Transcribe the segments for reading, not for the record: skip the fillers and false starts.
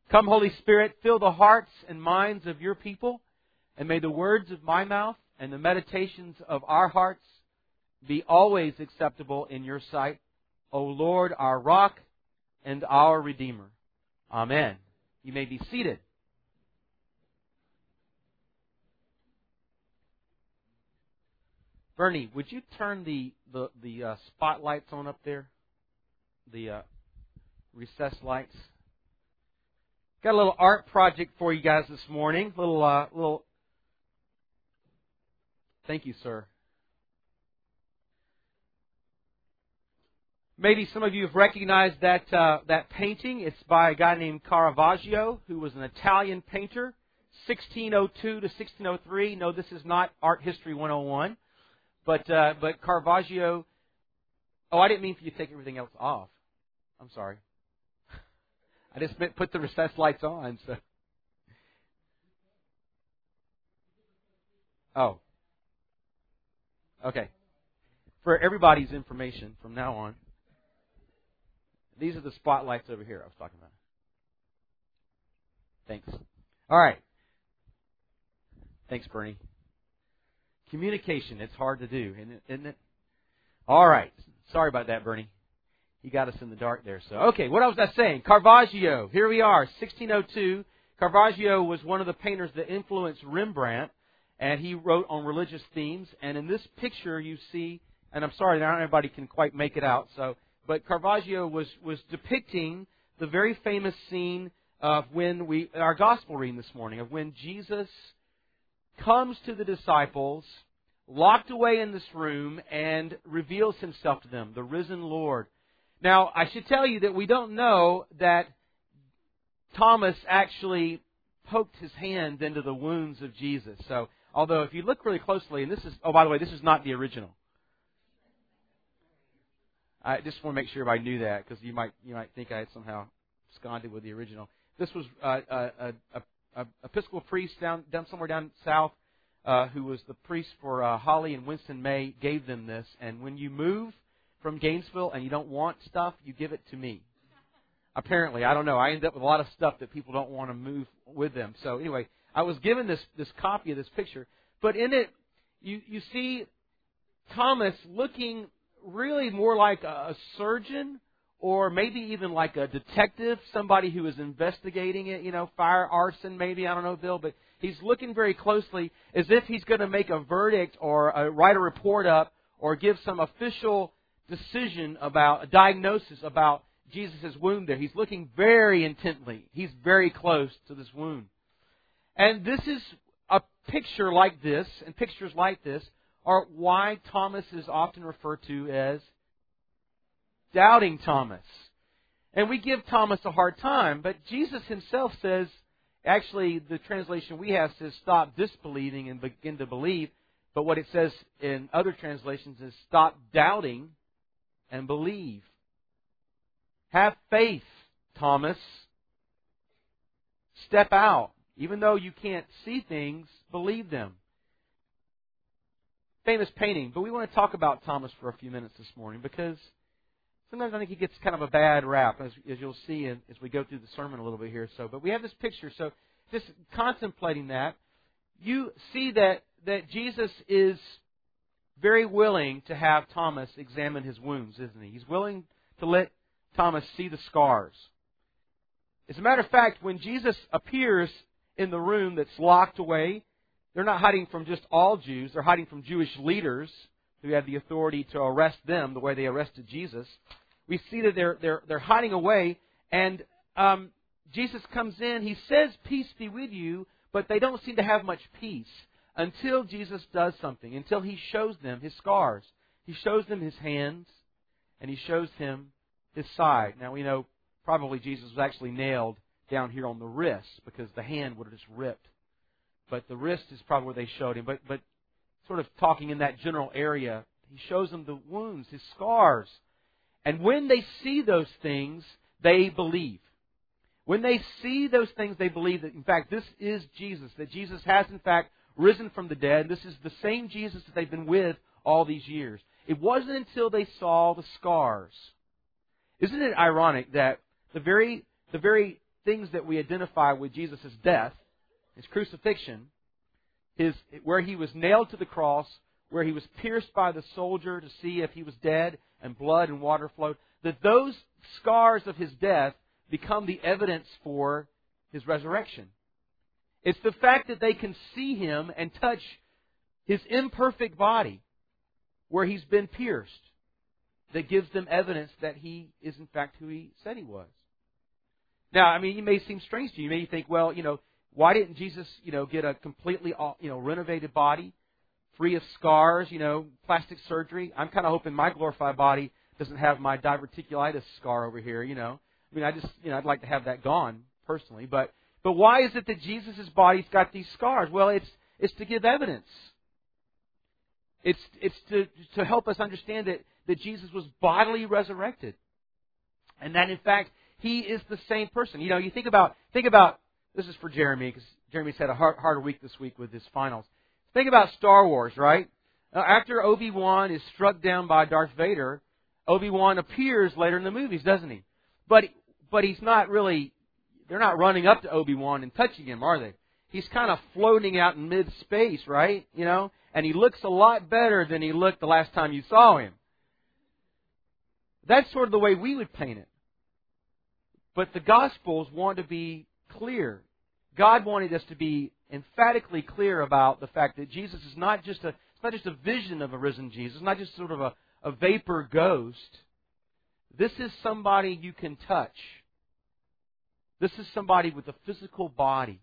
Come, Holy Spirit, fill the hearts and minds of your people, and may the words of my mouth and the meditations of our hearts be always acceptable in your sight, O Lord, our rock and our Redeemer. Amen. You may be seated. Bernie, would you turn the spotlights on up there? The recess lights. Got a little art project for you guys this morning. Little. Thank you, sir. Maybe some of you have recognized that painting. It's by a guy named Caravaggio, who was an Italian painter, 1602 to 1603. No, this is not Art History 101. But Caravaggio... Oh, I didn't mean for you to take everything else off. I'm sorry. I just meant put the recess lights on. So. Oh. Okay. For everybody's information from now on, these are the spotlights over here I was talking about. Thanks. All right. Thanks, Bernie. Communication, it's hard to do, isn't it? All right. Sorry about that, Bernie. He got us in the dark there. So, okay, what was I saying? Caravaggio. Here we are, 1602. Caravaggio was one of the painters that influenced Rembrandt, and he wrote on religious themes. And in this picture, you see, and I'm sorry, not everybody can quite make it out. But Caravaggio was depicting the very famous scene of when our gospel reading this morning, of when Jesus comes to the disciples, locked away in this room, and reveals himself to them, the risen Lord. Now, I should tell you that we don't know that Thomas actually poked his hand into the wounds of Jesus. So, although if you look really closely, and this is, oh, by the way, this is not the original. I just want to make sure everybody knew that, because you might think I had somehow absconded with the original. This was a Episcopal priest down somewhere down south, who was the priest for Holly and Winston May, gave them this. And when you move from Gainesville and you don't want stuff, you give it to me. Apparently, I don't know. I end up with a lot of stuff that people don't want to move with them. So anyway, I was given this copy of this picture. But in it, you see Thomas looking really more like a surgeon, or maybe even like a detective, somebody who is investigating it, fire, arson maybe, I don't know, Bill, but he's looking very closely as if he's going to make a verdict or write a report up or give some official decision about, a diagnosis about Jesus' wound there. He's looking very intently. He's very close to this wound. And this is a picture like this, and pictures like this are why Thomas is often referred to as Doubting Thomas. And we give Thomas a hard time, but Jesus himself says, actually the translation we have says stop disbelieving and begin to believe, but what it says in other translations is stop doubting and believe. Have faith, Thomas. Step out. Even though you can't see things, believe them. Famous painting, but we want to talk about Thomas for a few minutes this morning, because sometimes I think he gets kind of a bad rap, as you'll see as we go through the sermon a little bit here. But we have this picture, so just contemplating that, you see that Jesus is very willing to have Thomas examine his wounds, isn't he? He's willing to let Thomas see the scars. As a matter of fact, when Jesus appears in the room that's locked away, they're not hiding from just all Jews. They're hiding from Jewish leaders who had the authority to arrest them the way they arrested Jesus. We see that they're hiding away, and Jesus comes in. He says, "Peace be with you," but they don't seem to have much peace until Jesus does something, until He shows them His scars. He shows them His hands, and He shows him His side. Now, we know probably Jesus was actually nailed down here on the wrist, because the hand would have just ripped. But the wrist is probably where they showed him. But sort of talking in that general area, He shows them the wounds, His scars. And when they see those things, they believe. When they see those things, they believe that, in fact, this is Jesus, that Jesus has, in fact, risen from the dead. This is the same Jesus that they've been with all these years. It wasn't until they saw the scars. Isn't it ironic that the very things that we identify with Jesus' death, His crucifixion, where He was nailed to the cross, where He was pierced by the soldier to see if he was dead, and blood and water flowed, that those scars of His death become the evidence for His resurrection. It's the fact that they can see Him and touch His imperfect body where He's been pierced that gives them evidence that He is in fact who He said He was. Now, I mean, it may seem strange to you. You may think, well, why didn't Jesus, get a completely, renovated body, free of scars, plastic surgery? I'm kind of hoping my glorified body doesn't have my diverticulitis scar over here, I mean, I'd like to have that gone personally. But why is it that Jesus' body's got these scars? Well, it's to give evidence. It's to help us understand that Jesus was bodily resurrected, and that in fact He is the same person. You think about this is for Jeremy, because Jeremy's had a harder week this week with his finals. Think about Star Wars, right? After Obi-Wan is struck down by Darth Vader, Obi-Wan appears later in the movies, doesn't he? But he's not really. They're not running up to Obi-Wan and touching him, are they? He's kind of floating out in mid-space, right? And he looks a lot better than he looked the last time you saw him. That's sort of the way we would paint it. But the Gospels want to be clear. God wanted us to be emphatically clear about the fact that Jesus is not just a vision of a risen Jesus, not just sort of a vapor ghost. This is somebody you can touch. This is somebody with a physical body.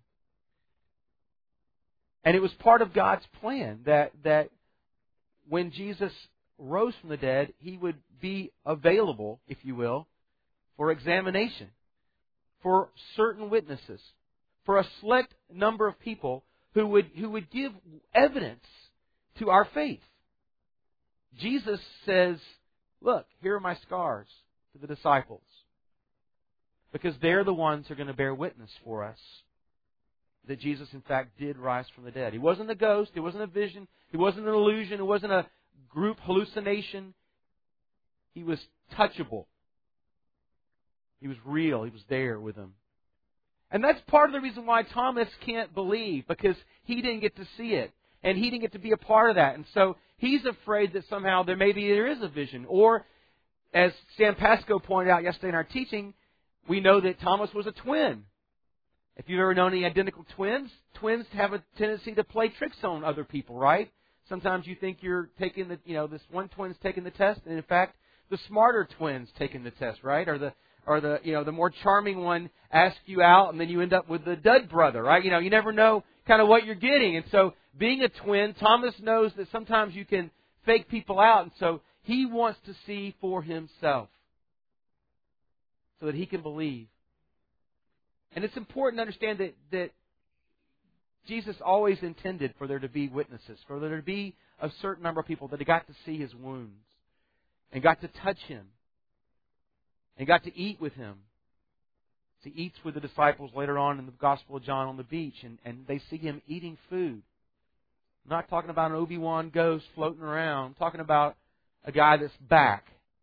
And it was part of God's plan that when Jesus rose from the dead, He would be available, if you will, for examination, for certain witnesses, for a select number of people who would give evidence to our faith. Jesus says, look, here are my scars to the disciples, because they're the ones who are going to bear witness for us that Jesus, in fact, did rise from the dead. He wasn't a ghost. It wasn't a vision. It wasn't an illusion. It wasn't a group hallucination. He was touchable. He was real. He was there with them. And that's part of the reason why Thomas can't believe, because he didn't get to see it. And he didn't get to be a part of that. And so he's afraid that somehow there is a vision. Or, as Sam Pasco pointed out yesterday in our teaching, we know that Thomas was a twin. If you've ever known any identical twins have a tendency to play tricks on other people, right? Sometimes you think you're taking this one twin's taking the test, and in fact, the smarter twin's taking the test, right? Or the more charming one asks you out, and then you end up with the dud brother, right? You never know kind of what you're getting. And so, being a twin, Thomas knows that sometimes you can fake people out, and so he wants to see for himself so that he can believe. And it's important to understand that Jesus always intended for there to be witnesses, for there to be a certain number of people that got to see His wounds and got to touch Him and got to eat with Him. He eats with the disciples later on in the Gospel of John on the beach, and they see Him eating food. I'm not talking about an Obi-Wan ghost floating around. I'm talking about a guy that's back.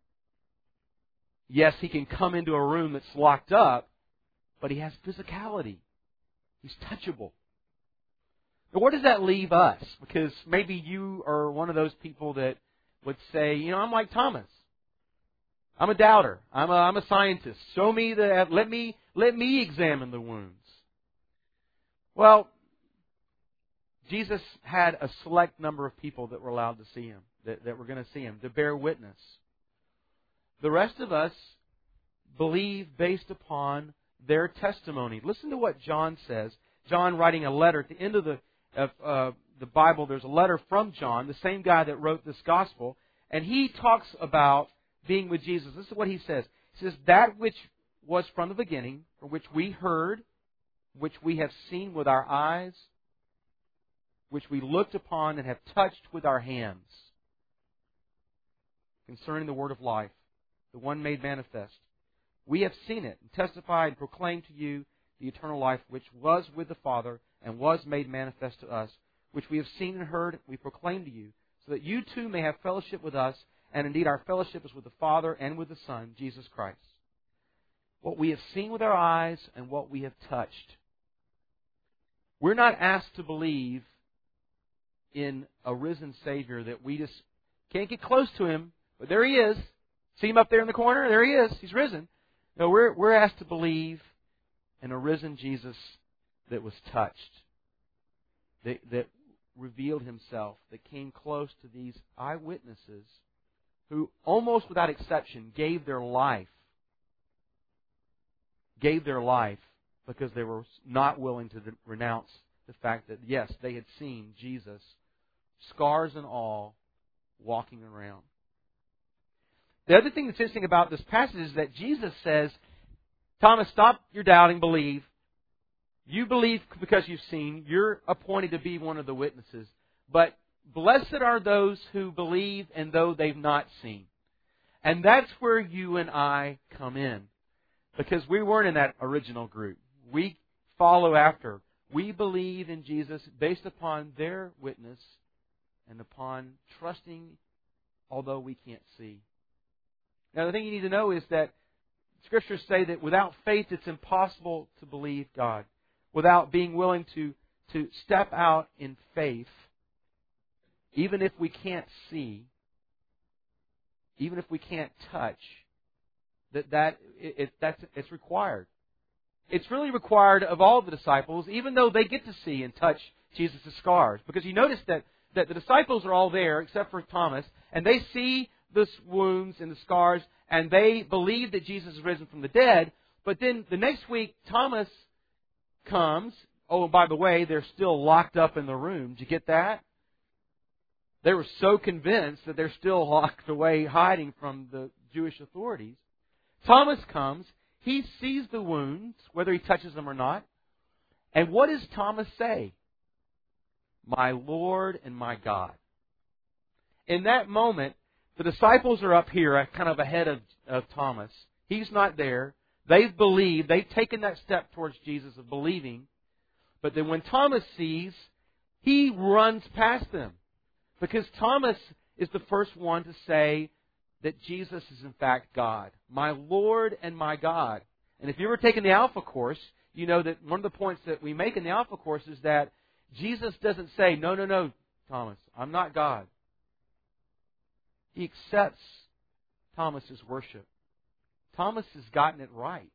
Yes, he can come into a room that's locked up, but he has physicality. He's touchable. Now, where does that leave us? Because maybe you are one of those people that would say, I'm like Thomas. I'm a doubter. I'm a scientist. Show me let me examine the wounds. Well, Jesus had a select number of people that were allowed to see Him, that were going to see Him, to bear witness. The rest of us believe based upon their testimony. Listen to what John says. John, writing a letter at the end of the Bible, there's a letter from John, the same guy that wrote this gospel, and he talks about being with Jesus. This is what he says. He says, that which was from the beginning, from which we heard, which we have seen with our eyes, which we looked upon and have touched with our hands, concerning the word of life, the one made manifest. We have seen it and testified and proclaimed to you the eternal life which was with the Father and was made manifest to us, which we have seen and heard, we proclaim to you, so that you too may have fellowship with us, and indeed our fellowship is with the Father and with the Son, Jesus Christ. what we have seen with our eyes and what we have touched. We're not asked to believe in a risen Savior that we just can't get close to Him, but there He is. See Him up there in the corner? There He is. He's risen. No, we're asked to believe in a risen Jesus that was touched, that revealed Himself, that came close to these eyewitnesses who, almost without exception, gave their life because they were not willing to renounce the fact that, yes, they had seen Jesus, scars and all, walking around. The other thing that's interesting about this passage is that Jesus says, Thomas, stop your doubting, believe. You believe because you've seen. You're appointed to be one of the witnesses. But blessed are those who believe and though they've not seen. And that's where you and I come in. Because we weren't in that original group. We follow after. We believe in Jesus based upon their witness and upon trusting although we can't see. Now the thing you need to know is that Scriptures say that without faith it's impossible to believe God. Without being willing to step out in faith, even if we can't see, even if we can't touch, it's required. It's really required of all the disciples, even though they get to see and touch Jesus' scars. Because you notice that the disciples are all there, except for Thomas, and they see the wounds and the scars, and they believe that Jesus is risen from the dead. But then the next week, Thomas comes. Oh, and by the way, they're still locked up in the room. Did you get that? They were so convinced that they're still locked away, hiding from the Jewish authorities. Thomas comes. He sees the wounds, whether he touches them or not. And what does Thomas say? My Lord and my God. In that moment, the disciples are up here, kind of ahead of Thomas. He's not there. They've believed. They've taken that step towards Jesus of believing. But then when Thomas sees, he runs past them. Because Thomas is the first one to say that Jesus is in fact God. My Lord and my God. And if you've ever taken the Alpha course, you know that one of the points that we make in the Alpha course is that Jesus doesn't say, no, Thomas, I'm not God. He accepts Thomas's worship. Thomas has gotten it right.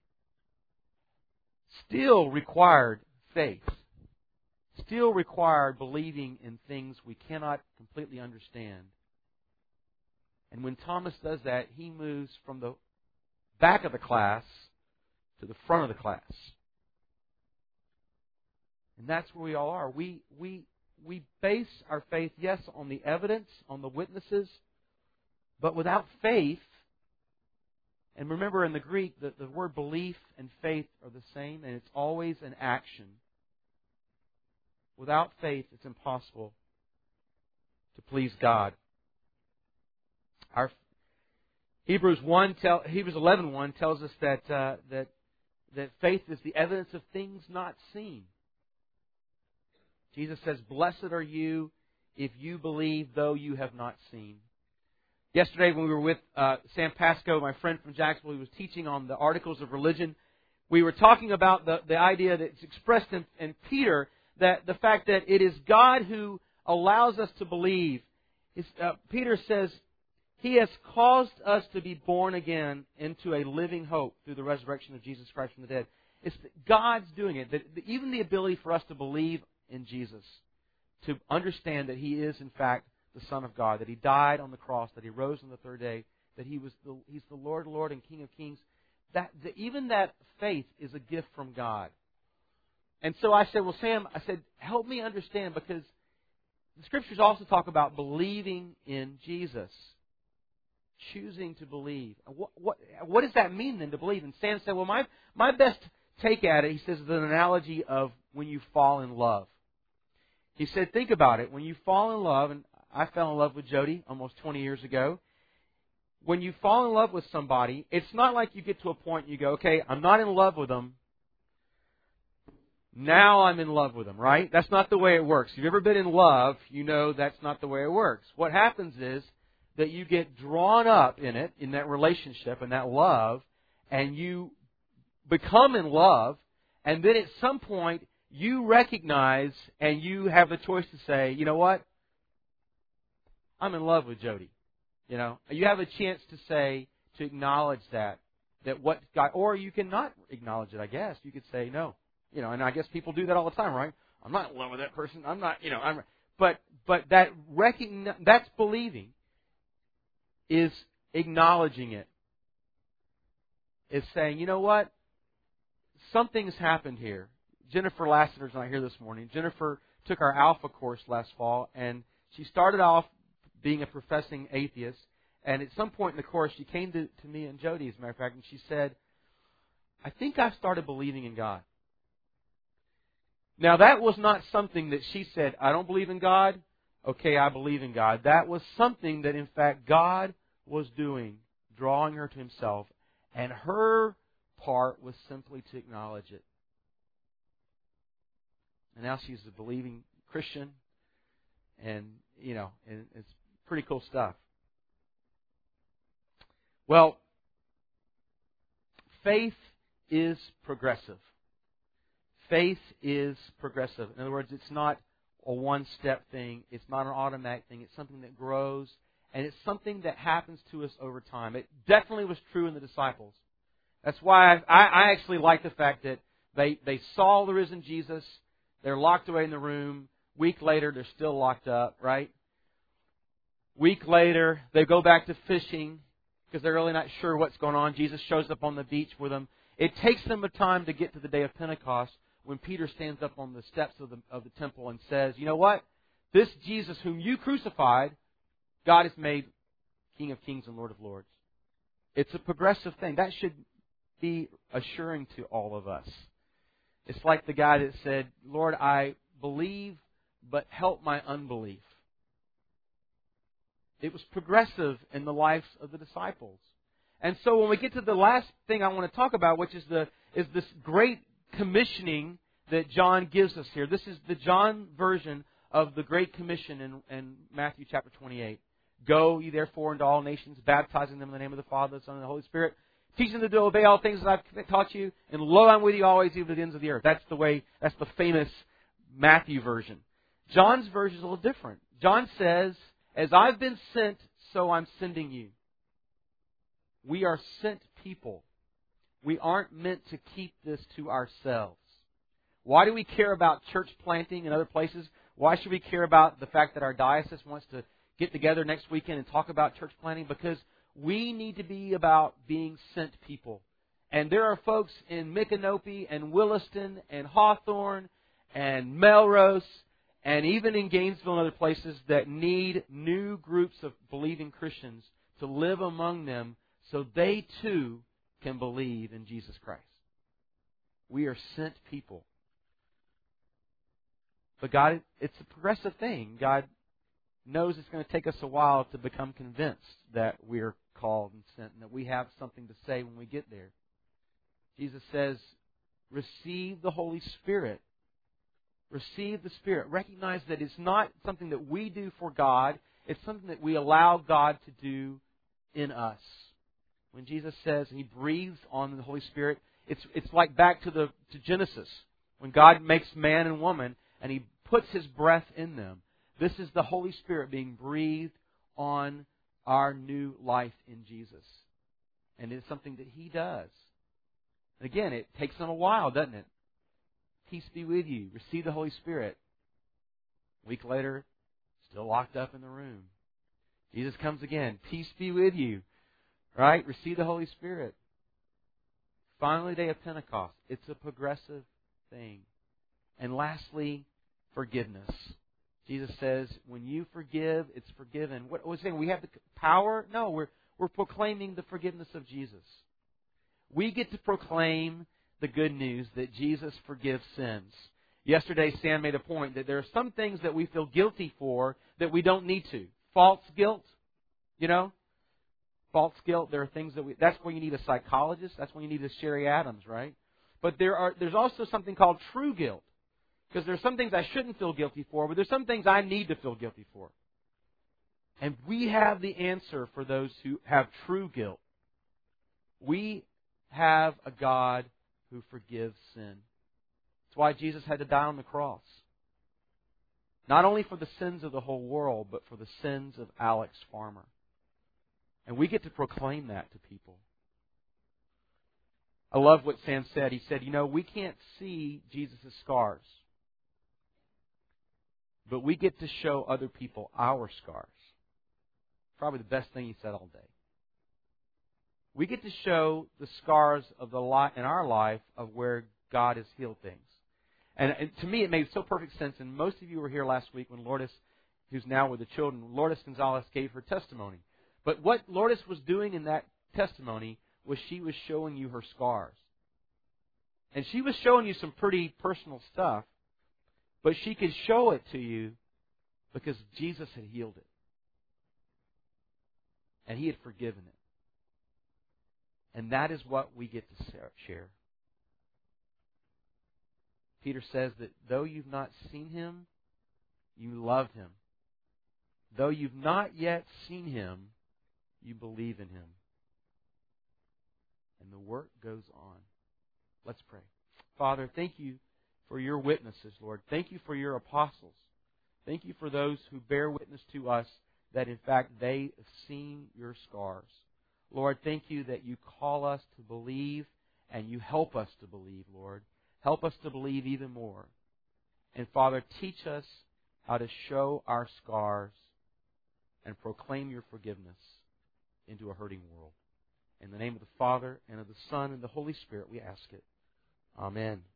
Still required faith. Still required believing in things we cannot completely understand. And when Thomas does that, he moves from the back of the class to the front of the class. And that's where we all are. We base our faith, yes, on the evidence, on the witnesses, but without faith, and remember in the Greek, the word belief and faith are the same, and it's always an action. Without faith, it's impossible to please God. Our Hebrews 11:1 tells us that faith is the evidence of things not seen. Jesus says, "Blessed are you if you believe, though you have not seen." Yesterday, when we were with Sam Pasco, my friend from Jacksonville, who was teaching on the articles of religion, we were talking about the idea that's expressed in Peter, that the fact that it is God who allows us to believe. Peter says, He has caused us to be born again into a living hope through the resurrection of Jesus Christ from the dead. It's God's doing it. Even the ability for us to believe in Jesus, to understand that He is, in fact, the Son of God, that He died on the cross, that He rose on the third day, that He's the Lord, and King of Kings. Even that faith is a gift from God. And so I said, well, Sam, help me understand, because the Scriptures also talk about believing in Jesus. Choosing to believe. What does that mean then, to believe? And Sam said, well, my best take at it, he says, is an analogy of when you fall in love. He said, think about it. When you fall in love, and I fell in love with Jody almost 20 years ago. When you fall in love with somebody, it's not like you get to a point and you go, okay, I'm not in love with them. Now I'm in love with them, right? That's not the way it works. If you've ever been in love, you know that's not the way it works. What happens is that you get drawn up in it, in that relationship, in that love, and you become in love, and then at some point you recognize and you have the choice to say, you know what? I'm in love with Jody. You know, you have a chance to say, to acknowledge that what God, or you cannot acknowledge it, I guess. You could say no. You know, and I guess people do that all the time, right? I'm not in love with that person. I'm not, you know, but that's believing, is acknowledging it. Is saying, you know what? Something's happened here. Jennifer Lassiter's not here this morning. Jennifer took our Alpha course last fall, and she started off being a professing atheist. And at some point in the course, she came to me and Jody, as a matter of fact, and she said, I think I've started believing in God. Now, that was not something that she said, I don't believe in God. Okay, I believe in God. That was something that, in fact, God was doing, drawing her to Himself. And her part was simply to acknowledge it. And now she's a believing Christian. And, you know, and it's pretty cool stuff. Well, faith is progressive. Faith is progressive. In other words, it's not a one-step thing. It's not an automatic thing. It's something that grows, and it's something that happens to us over time. It definitely was true in the disciples. That's why I actually like the fact that they saw the risen Jesus. They're locked away in the room. Week later, they're still locked up, right? Week later, they go back to fishing because they're really not sure what's going on. Jesus shows up on the beach with them. It takes them a time to get to the day of Pentecost when Peter stands up on the steps of the temple and says, you know what? This Jesus whom you crucified, God has made King of Kings and Lord of Lords. It's a progressive thing. That should be assuring to all of us. It's like the guy that said, Lord, I believe, but help my unbelief. It was progressive in the lives of the disciples. And so when we get to the last thing I want to talk about, which is this great commissioning that John gives us here. This is the John version of the Great Commission in Matthew chapter 28. Go ye therefore into all nations, baptizing them in the name of the Father, the Son, and the Holy Spirit, teaching them to obey all things that I've taught you, and lo, I'm with you always, even to the ends of the earth. That's the famous Matthew version. John's version is a little different. John says, as I've been sent, so I'm sending you. We are sent people. We aren't meant to keep this to ourselves. Why do we care about church planting in other places? Why should we care about the fact that our diocese wants to get together next weekend and talk about church planting? Because we need to be about being sent people. And there are folks in Micanopy and Williston and Hawthorne and Melrose and even in Gainesville and other places that need new groups of believing Christians to live among them so they too can believe in Jesus Christ. We are sent people. But God, it's a progressive thing. God knows it's going to take us a while to become convinced that we're called and sent and that we have something to say when we get there. Jesus says, receive the Holy Spirit. Receive the Spirit. Recognize that it's not something that we do for God. It's something that we allow God to do in us. When Jesus says He breathes on the Holy Spirit, it's like back to Genesis. When God makes man and woman and He puts His breath in them. This is the Holy Spirit being breathed on our new life in Jesus. And it's something that He does. And again, it takes them a while, doesn't it? Peace be with you. Receive the Holy Spirit. A week later, still locked up in the room. Jesus comes again. Peace be with you. Right? Receive the Holy Spirit. Finally, day of Pentecost. It's a progressive thing. And lastly, forgiveness. Jesus says, when you forgive, it's forgiven. What was he saying? We have the power? No, we're proclaiming the forgiveness of Jesus. We get to proclaim the good news that Jesus forgives sins. Yesterday, Stan made a point that there are some things that we feel guilty for that we don't need to. False guilt, false guilt. There are things that's where you need a psychologist. That's when you need a Sherry Adams, right? But there's also something called true guilt. Because there's some things I shouldn't feel guilty for, but there's some things I need to feel guilty for. And we have the answer for those who have true guilt. We have a God who forgives sin. That's why Jesus had to die on the cross. Not only for the sins of the whole world, but for the sins of Alex Farmer. And we get to proclaim that to people. I love what Sam said. He said, we can't see Jesus' scars, but we get to show other people our scars. Probably the best thing he said all day. We get to show the scars of in our life of where God has healed things. And to me, it made so perfect sense. And most of you were here last week when Lourdes, who's now with the children, Lourdes Gonzalez gave her testimony. But what Lourdes was doing in that testimony was she was showing you her scars. And she was showing you some pretty personal stuff, but she could show it to you because Jesus had healed it. And He had forgiven it. And that is what we get to share. Peter says that though you've not seen Him, you love Him. Though you've not yet seen Him, you believe in Him. And the work goes on. Let's pray. Father, thank you for your witnesses, Lord. Thank you for your apostles. Thank you for those who bear witness to us that, in fact, they have seen your scars. Lord, thank you that you call us to believe and you help us to believe, Lord. Help us to believe even more. And Father, teach us how to show our scars and proclaim your forgiveness into a hurting world. In the name of the Father, and of the Son, and the Holy Spirit, we ask it. Amen.